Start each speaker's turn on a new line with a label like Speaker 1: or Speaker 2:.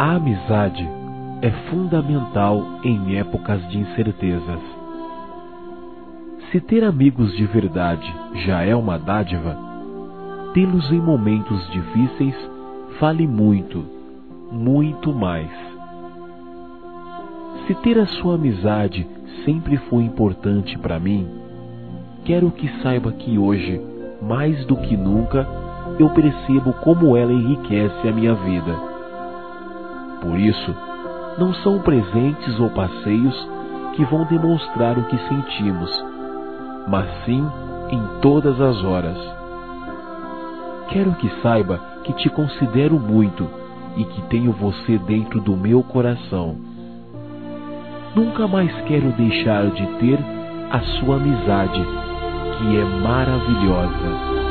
Speaker 1: A amizade é fundamental em épocas de incertezas. Se ter amigos de verdade já é uma dádiva, tê-los em momentos difíceis vale muito, muito mais. Se ter a sua amizade sempre foi importante para mim, quero que saiba que hoje, mais do que nunca, eu percebo como ela enriquece a minha vida. Por isso, não são presentes ou passeios que vão demonstrar o que sentimos, mas sim em todas as horas. Quero que saiba que te considero muito e que tenho você dentro do meu coração. Nunca mais quero deixar de ter a sua amizade, que é maravilhosa.